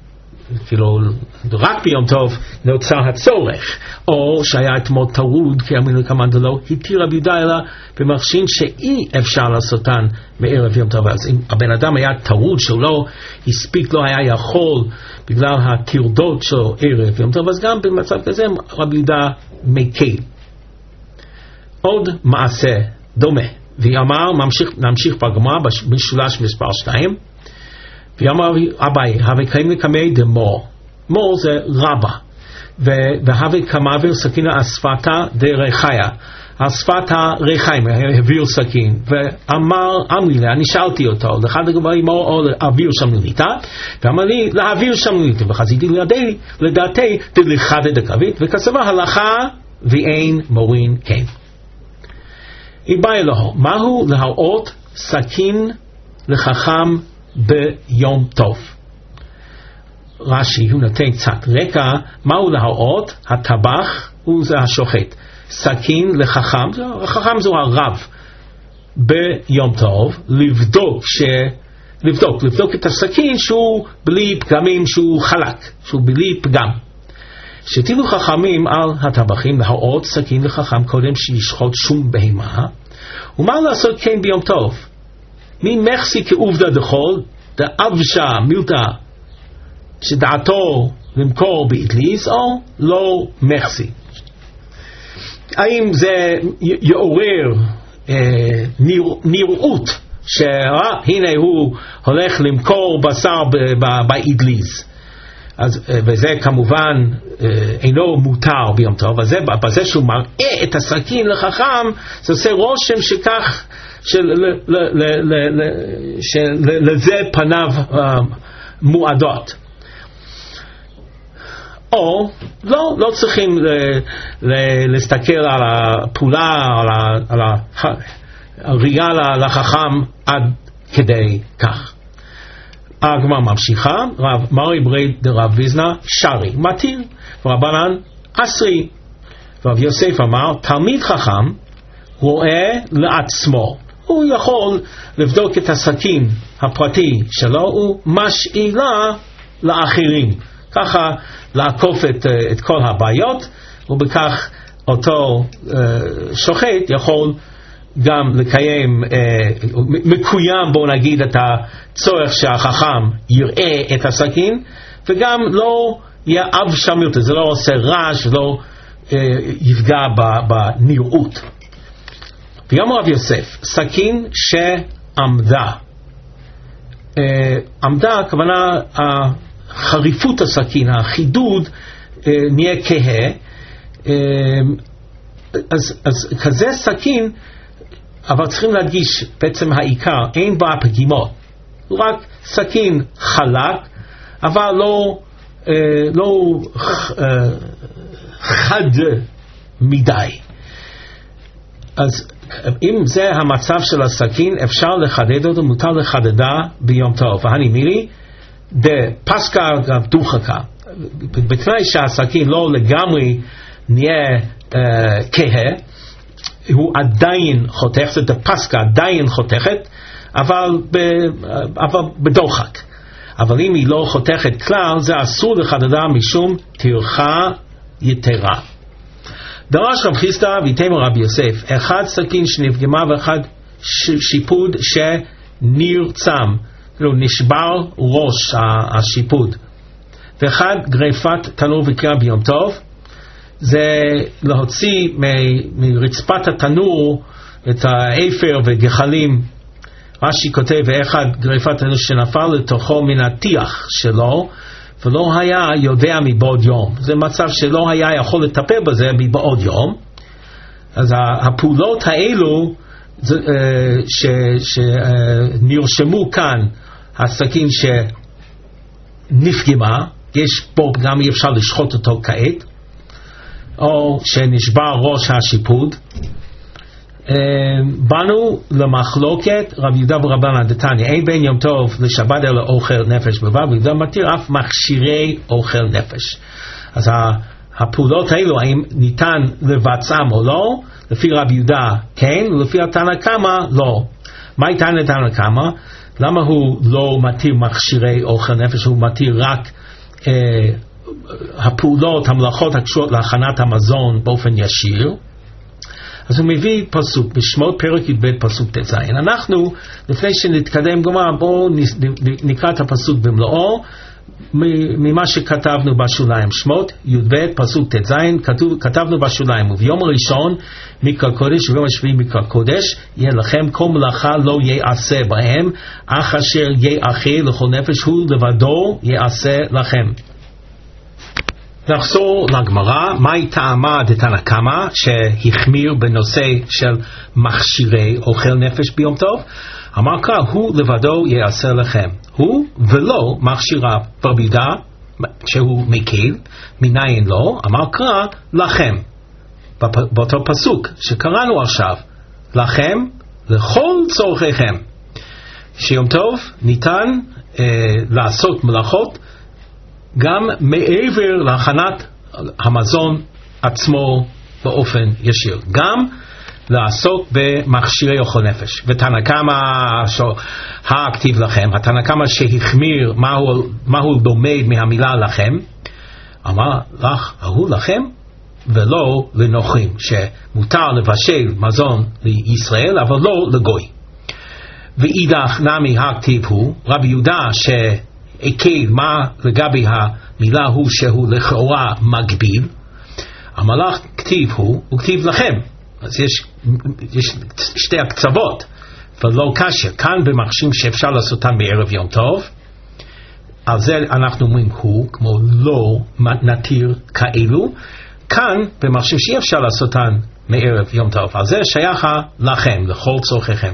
כאילו רק ביום טוב נוצר הצורך, או שהיה אתמול טרוד כי אמרנו כמובן דלא התיר רבי יהודה אלא במחשין שאי אפשר לעשותן מערב יום טוב. אז אם הבן אדם היה טרוד שהוא לא הספיק, לא היה יכול בגלל הטרדות של ערב יום טוב, אז גם במצב כזה רבי יהודה מקל. עוד מעשה דומה, ואמר, נמשיך בגמרא בשולש מספר שתיים, ואמר אביי, הווה קיימא קמי דמור, מור זה רבא, והווה קמאוויר סכינה אספתא דרחיה, אספתא רחיים, העביר סכין, ואמר, אמרי לה, אני שאלתי אותו, לאחד הגברים מור או להעביר שמנוניתא, ואמר לי, להעביר שמנוניתא, וחזיתי לידי, לדעתי, דלחדא דקרבית, וכסבה הלכה, ואין מורין כן. איבאי לו, מהו להראות סכין לחכם ביום טוב? רש"י הוא נותן קצת רקע, מהו להראות? הטבח וזה השוחט. סכין לחכם, החכם זו הרב ביום טוב, לבדוק ש... לבדוק, לבדוק את הסכין שהוא בלי פגמים, שהוא חלק, שהוא בלי פגם. שתילו חכמים על הטבחים להראות סכין לחכם קודם שישחוט שום בהמה, ומה לעשות כן ביום טוב? מי מחסי כעובדה דחול, דאבשה מילתא שדעתו למכור באטליז, או לא מחסי. האם זה יעורר אה, נרא, נראות שהנה הוא הולך למכור בשר באטליז? אז, וזה כמובן אינו מותר ביום טוב, אז בזה שהוא מראה את הסכין לחכם, זה עושה רושם שכך, שלזה פניו מועדות. או לא, לא צריכים להסתכל על הפעולה, על הראייה לחכם עד כדי כך. הגמרא ממשיכה, רב מרי ברי דרב ויזנא שרי מתיר, ורבנן אסרי. רב יוסף אמר, תלמיד חכם רואה לעצמו, הוא יכול לבדוק את הסכין הפרטי שלו, הוא משאילה לאחרים, ככה לעקוף את, את כל הבעיות, ובכך אותו uh, שוחט יכול גם לקיים, אה, מקוים בוא נגיד את הצורך שהחכם יראה את הסכין, וגם לא יהיה אב שמיות, זה לא עושה רעש, לא אה, יפגע בנראות. ויאמר רב יוסף, סכין שעמדה, אה, עמדה הכוונה חריפות הסכין, החידוד אה, נהיה כהה, אה, אז, אז כזה סכין, אבל צריכים להדגיש בעצם העיקר, אין בה פגימות, הוא רק סכין חלק, אבל לא, אה, לא אה, חד מדי. אז אם זה המצב של הסכין, אפשר לחדד אותו, מותר לחדדה ביום טוב. והני מילי, דפסקה דוחקה, בתנאי שהסכין לא לגמרי נהיה אה, כהה, הוא עדיין חותך, זה דפסקה עדיין חותכת, אבל, ב, אבל בדוחק. אבל אם היא לא חותכת כלל, זה אסור לחדדה משום טרחה יתרה. דרש רב חיסדא ויתמר רבי יוסף, אחד סכין שנפגמה ואחד שיפוד שנרצם, כאילו נשבר ראש השיפוד, ואחד גריפת תנור וקרע ביום טוב, זה להוציא מרצפת התנור את האפר וגחלים. רש"י כותב, ואחד גריפת תנור שנפל לתוכו מן הטיח שלו, ולא היה יודע מבעוד יום. זה מצב שלא היה יכול לטפל בזה מבעוד יום. אז הפעולות האלו שנרשמו כאן, הסכין שנפגמה, יש פה גם אי אפשר לשחוט אותו כעת, או שנשבר ראש השיפוד. באנו למחלוקת רב יהודה ורבנן דתניא, אין בין יום טוב לשבת אלא אוכל נפש בלבד, ויהודה מתיר אף מכשירי אוכל נפש. אז הפעולות האלו, האם ניתן לבצעם או לא, לפי רב יהודה כן, ולפי התנא קמא לא. מה ייתן לתנא קמא? למה הוא לא מתיר מכשירי אוכל נפש, הוא מתיר רק הפעולות, המלאכות הקשורות להכנת המזון באופן ישיר. אז הוא מביא פסוק בשמות פרק י"ב פסוק ט"ז. אנחנו לפני שנתקדם גמרא, בואו נקרא את הפסוק במלואו ממה שכתבנו בשוליים. שמות י"ב פסוק ט"ז, כתבנו בשוליים: וביום הראשון מקרא קודש וביום השביעי מקרא קודש יהיה לכם, כל מלאכה לא יעשה בהם, אך אשר יאכל לכל נפש הוא לבדו יעשה לכם. נחזור לגמרא. מהי טעמה דתנא קמא שהחמיר בנושא של מכשירי אוכל נפש ביום טוב? אמר קרא, הוא לבדו יעשה לכם, הוא ולא מכשיריו. רבי יהודה שהוא מקל, מניין לו? אמר קרא, לכם. באותו פסוק שקראנו עכשיו, לכם לכל צורכיכם. שיום טוב ניתן אה, לעשות מלאכות גם מעבר להכנת המזון עצמו באופן ישיר, גם לעסוק במכשירי אוכל נפש. ותנא קמא הכתיב לכם, התנא קמא שהחמיר מהו, מהו לומד מהמילה לכם, אמר לך, ההוא לכם ולא לנוכרים, שמותר לבשל מזון לישראל אבל לא לגוי. ואידך נמי הכתיב הוא, רבי יהודה שהקל מה לגבי המילה הוא שהוא לכאורה מגביל, אמר לך כתיב הוא, הוא כתיב לכם. אז יש, יש שתי הקצוות ולא קשה. כאן במכשירים שאפשר לעשותן בערב יום טוב, על זה אנחנו אומרים הוא, כמו לא נתיר כאלו. כאן במכשירים שאי אפשר לעשותן מערב יום טוב, על זה שייך לכם, לכל צורכיכם.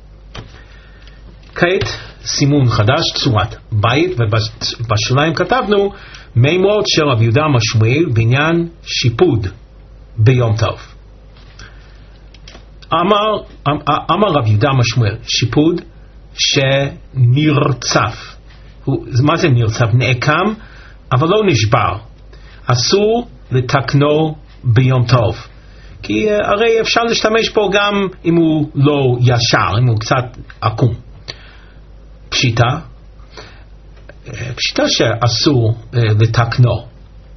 כעת סימון חדש, צורת בית, ובשוליים כתבנו מימרות של רבי יהודה משמואל בעניין שיפוד ביום טוב. אמר, אמר רבי יהודה משמואל, שיפוד שנרצף. הוא, מה זה נרצף? נעקם אבל לא נשבר. אסור לתקנו ביום טוב, כי הרי אפשר להשתמש בו גם אם הוא לא ישר, אם הוא קצת עקום. פשיטה, פשיטה שאסור לתקנו.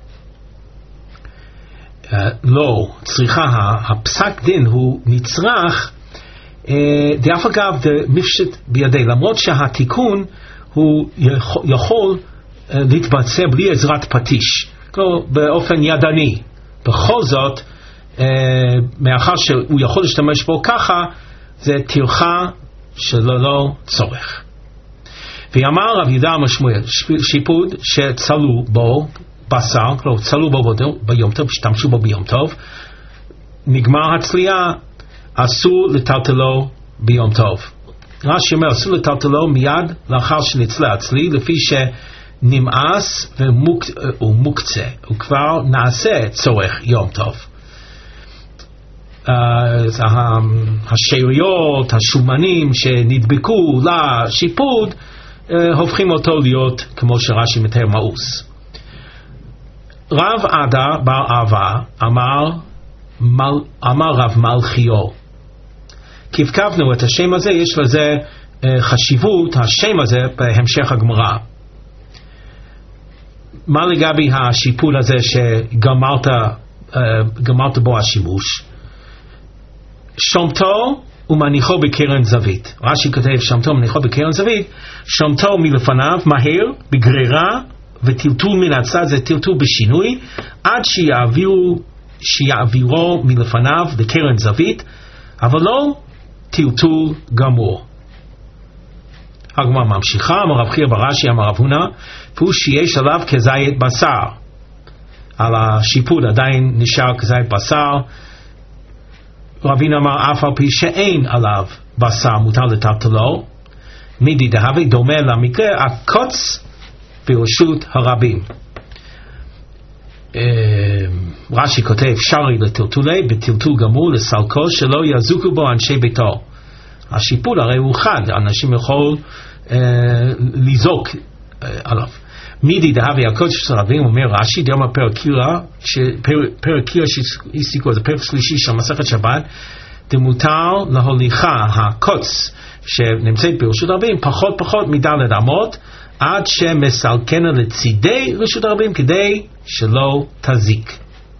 לא, צריכה, הפסק דין הוא נצרך דאף אגב מפשט בידי, למרות שהתיקון הוא יכול להתבצע בלי עזרת פטיש, כלומר באופן ידני. בכל זאת, מאחר שהוא יכול להשתמש בו ככה, זה טרחה שללא צורך. ויאמר רבי יהודה משמואל, שיפוד שצלו בו בשר, כלומר צלו בו ביום טוב, השתמשו בו ביום טוב, נגמר הצלייה, אסור לטלטלו ביום טוב. רש"י אומר, אסור לטלטלו מיד לאחר שנצלה הצלי, לפי שנמאס ומוקצה, וכבר נעשה צורך יום טוב. השאריות, השומנים שנדבקו לשיפוד, הופכים אותו להיות, כמו שרש"י מתאר, מאוס. רב עדה בר אהבה אמר, מל, אמר רב מלכיו, כי הבקבנו את השם הזה, יש לזה חשיבות, השם הזה בהמשך הגמרא. מה לגבי השיפוד הזה שגמרת גמרת בו השימוש? שומתו ומניחו בקרן זווית. רש"י כותב שומתו ומניחו בקרן זווית, שומתו מלפניו מהר בגרירה וטלטול מן הצד, זה טלטול בשינוי, עד שיעבירו, שיעבירו מלפניו לקרן זווית, אבל לא טלטול גמור. הגמרא ממשיכה, אמר רב חייא בר אשי אמר רב הונא, והוא שיש עליו כזית בשר. על השיפוד עדיין נשאר כזית בשר. רבין אמר אף על פי שאין עליו בשר מותר לטלטלו, מידי דהווה דומה למקרה הקוץ ברשות הרבים. רש"י כותב שרי לטלטולי בטלטול גמור לסלקו שלא יזוקו בו אנשי ביתו. השיפוד הרי הוא חד, אנשים יכול לזוק עליו. מידי דהווה הקוץ של הרבים, אומר רש"י דאמר פרק קירא, פרק קירא שהסיקו, זה פרק שלישי של מסכת שבת, דמותר להוליכה הקוץ שנמצאת ברשות הרבים פחות פחות מדלת אמות, עד שמסלקנה לצידי רשות הרבים כדי שלא תזיק.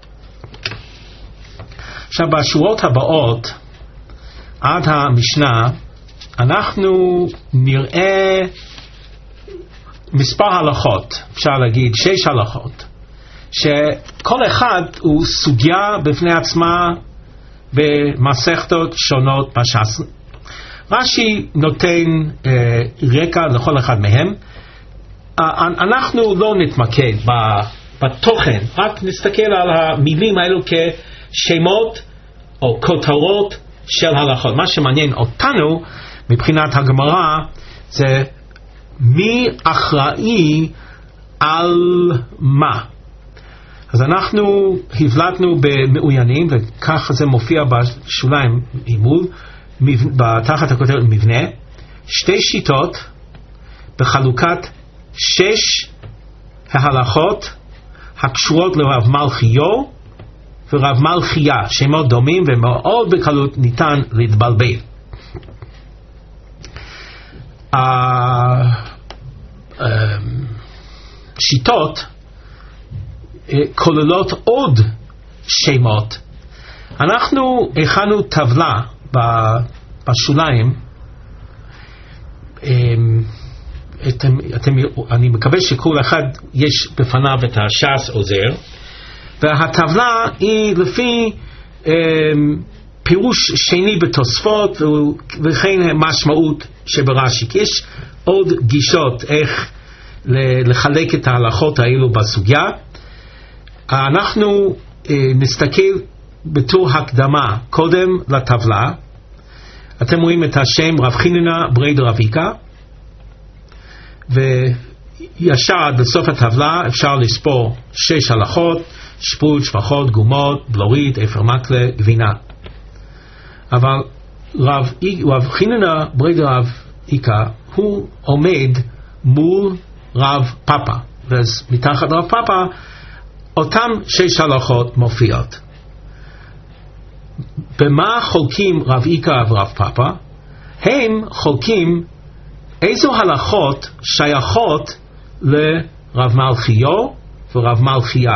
עכשיו בשורות הבאות עד המשנה אנחנו נראה מספר הלכות, אפשר להגיד שש הלכות, שכל אחד הוא סוגיה בפני עצמה במסכתות שונות בש"ס. רש"י נותן אה, רקע לכל אחד מהם. אה, אנחנו לא נתמקד בתוכן, רק נסתכל על המילים האלו כשמות או כותרות של הלכות. מה שמעניין אותנו מבחינת הגמרא זה מי אחראי על מה. אז אנחנו הבלטנו במעוינים, וכך זה מופיע בשוליים עימוד, תחת הכותרת מבנה, שתי שיטות בחלוקת שש ההלכות הקשורות לרב מלכיו ורב מלכיה, שמות דומים ומאוד בקלות ניתן להתבלבל. השיטות כוללות עוד שמות. אנחנו הכנו טבלה בשוליים. אתם, אתם, אני מקווה שכל אחד יש בפניו את הש"ס עוזר, והטבלה היא לפי פירוש שני בתוספות וכן משמעות שברש"י. יש עוד גישות איך לחלק את ההלכות האלו בסוגיה. אנחנו נסתכל בתור הקדמה קודם לטבלה. אתם רואים את השם רב חיננה ברי דרביקה, וישר בסוף הטבלה אפשר לספור שש הלכות: שפוט, שפחות, גומות, בלורית, אפר מקלה, גבינה. אבל רב, רב חיננה ברי דרביקה הוא עומד מול רב פאפא, ואז מתחת רב פאפא אותם שש הלכות מופיעות. במה חולקים רב איקה ורב פאפא? הם חולקים איזו הלכות שייכות לרב מלכיו ורב מלכיה.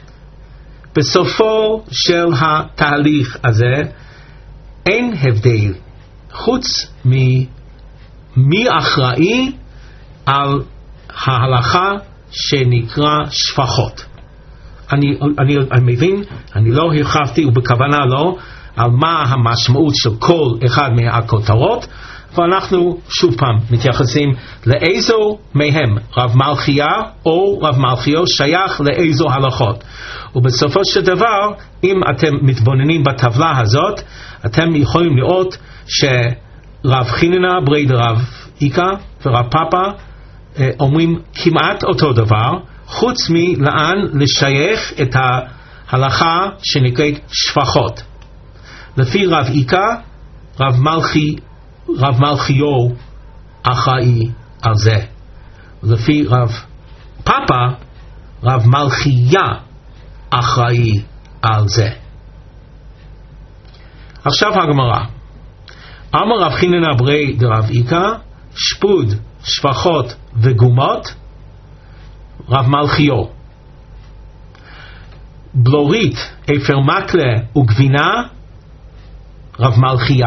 בסופו של התהליך הזה אין הבדל חוץ ממי אחראי על ההלכה שנקרא שפחות. אני, אני, אני מבין, אני לא הרחבתי ובכוונה לא על מה המשמעות של כל אחד מהכותרות, אבל אנחנו שוב פעם מתייחסים לאיזו מהם רב מלכיה או רב מלכיו שייך לאיזו הלכות. ובסופו של דבר, אם אתם מתבוננים בטבלה הזאת, אתם יכולים לראות שרב חיננה ברי דרביקה ורב פאפא אומרים כמעט אותו דבר, חוץ מלאן לשייך את ההלכה שנקראת שפחות. לפי רב איקה, רב מלכי, רב מלכיו אחראי על זה. לפי רב פאפא, רב מלכיה אחראי על זה. עכשיו הגמרא. אמר רב חיננה ברי דרביקה, שפוד, שפחות וגומות, רב מלכיו. בלורית, אפר מקלה וגבינה, רב מלכיה.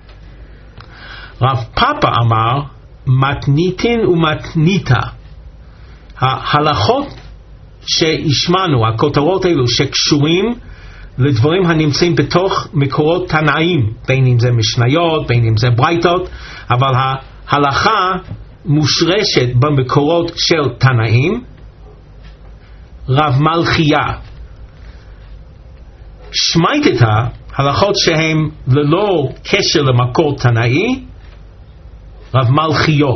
רב פאפא אמר מתניתין ומתניתה. ההלכות שהשמענו, הכותרות האלו שקשורים לדברים הנמצאים בתוך מקורות תנאים, בין אם זה משניות, בין אם זה ברייתות, אבל ההלכה מושרשת במקורות של תנאים, רב מלכיה. שמייתתה, הלכות שהן ללא קשר למקור תנאי, רב מלכיו.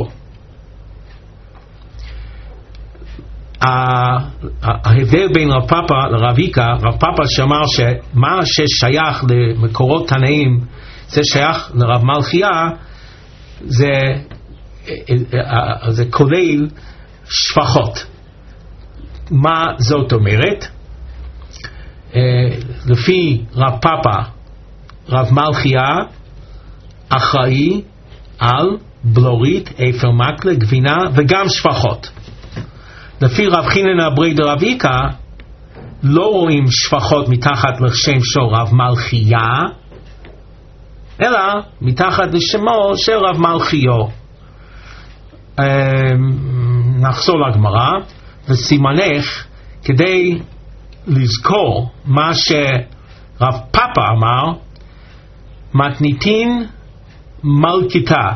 ההבדל בין רב פאפא לרב איקה, רב פאפא שאמר שמה ששייך למקורות תנאים זה שייך לרב מלכיה, זה, זה כולל שפחות. מה זאת אומרת? לפי רב פאפא, רב מלכיה אחראי על בלורית, אפר מקלה, גבינה וגם שפחות. לפי רב חיננה ברי דרב איקה לא רואים שפחות מתחת לשם של רב מלכיה, אלא מתחת לשמו של רב מלכיו. נחזור לגמרא וסימנך כדי לזכור מה שרב פאפה אמר, מתניתין מלכיתה.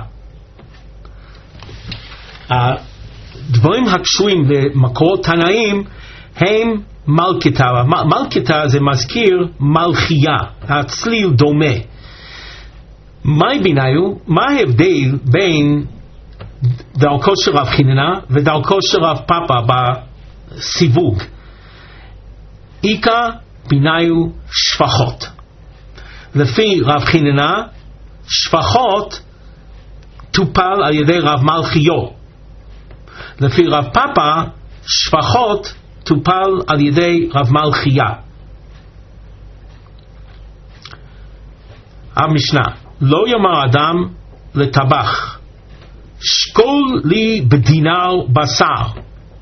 הדברים הקשורים למקורות תנאים הם מלכיתה. מלכיתה זה מזכיר מלכיה, הצליל דומה. מה ביניו? מה ההבדל בין דרכו של רב חיננה ודרכו של רב פאפה בסיווג? איקה ביניו שפחות. לפי רב חיננה שפחות טופל על ידי רב מלכיו. לפי רב פאפה שפחות טופל על ידי רב מלכיה. המשנה, לא יאמר אדם לטבח שקול לי בדינר בשר.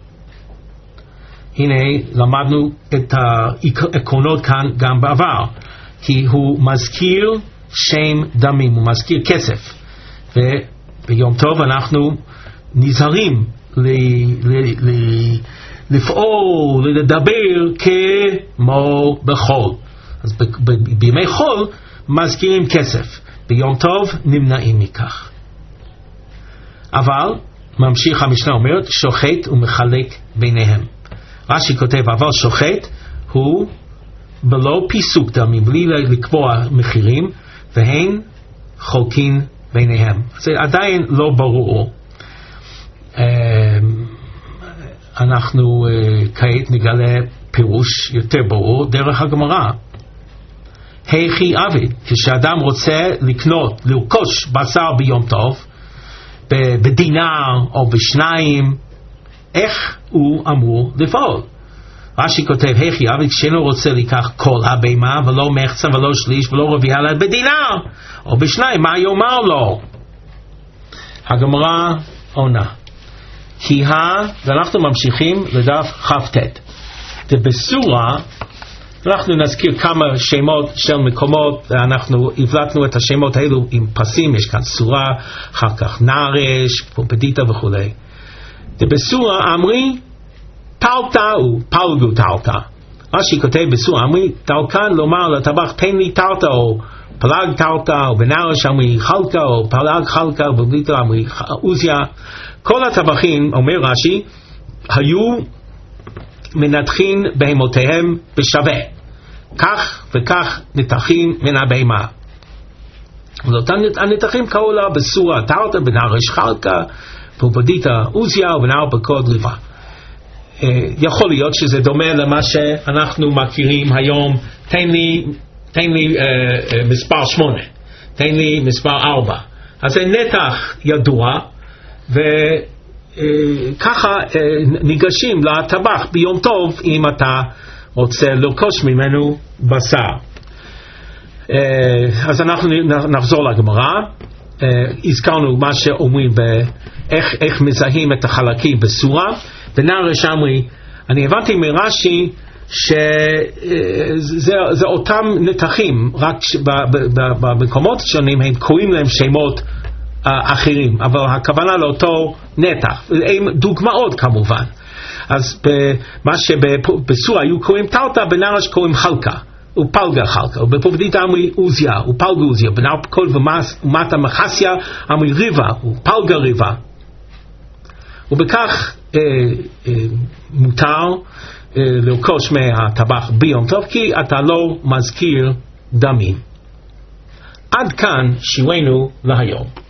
הנה למדנו את העקרונות כאן גם בעבר, כי הוא מזכיר שם דמים, הוא מזכיר כסף, וביום טוב אנחנו נזהרים ל, ל, ל, לפעול, לדבר כמו בחול. אז ב, ב, בימי חול מזכירים כסף, ביום טוב נמנעים מכך. אבל ממשיך המשנה אומרת שוחט ומחלק ביניהם. רש"י כותב אבל שוחט הוא בלא פיסוק דמים, בלי לקבוע מחירים, והן חולקין ביניהם. זה עדיין לא ברור. אנחנו כעת נגלה פירוש יותר ברור דרך הגמרא. היכי עבד, כשאדם רוצה לקנות, לרכוש בשר ביום טוב בדינר או בשניים, איך הוא אמור לפעול? רש"י כותב היכי עבד, כשאינו רוצה לקח כל הבהמה ולא מחצה ולא שליש ולא רביע אלא בדינר או בשניים, מה יאמר לו? הגמרא עונה כי ה... ואנחנו ממשיכים לדף חפטט. ובסורה אנחנו נזכיר כמה שמות של מקומות, אנחנו הבלטנו את השמות האלו עם פסים, יש כאן סורה, אחר כך נרש, פופדיטה וכו'. ובסורה אמרי טלטה הוא פלגו טלטה. רש"י כותב בסורה אמרי טלקן לומר לטבח תן לי טלטה או פלג טלטה, או בנרש אמרי חלקה או פלג חלקה, ובפופדיטה אמרי עוזיה. כל הטבחים, אומר רש"י, היו מנתחים בהמותיהם בשווה, כך וכך נתחים מן הבהמה. ואותם הנתחים קראו לה בסורה טלטה, בנרש חלקה, פופדיטה עוזיה, ובנר בקוד ליבה. יכול להיות שזה דומה למה שאנחנו מכירים היום, תן לי, תן לי uh, uh, מספר שמונה, תן לי מספר ארבע. אז זה נתח ידוע, וככה ניגשים לטבח ביום טוב אם אתה רוצה לרכוש ממנו בשר. אז אנחנו נחזור לגמרא. הזכרנו מה שאומרים איך, איך מזהים את החלקים בסורה. בנרש אמרי, אני הבנתי מרש"י שזה אותם נתחים, רק במקומות שונים הם קוראים להם שמות אחרים, אבל הכוונה לאותו נתח, עם דוגמאות כמובן. אז מה שבסורה היו קוראים טלטה, בנרש קוראים חלקה ופלגה חלקה, ובפופדיטה אמרי עוזיה ופלגה עוזיה, בנר פקוד ומטה מחסיה אמרי ריבה ופלגה ריבה. ובכך אה, אה, מותר אה, לרכוש מהטבח ביום טוב, כי אתה לא מזכיר דמים. עד כאן שיעורנו להיום.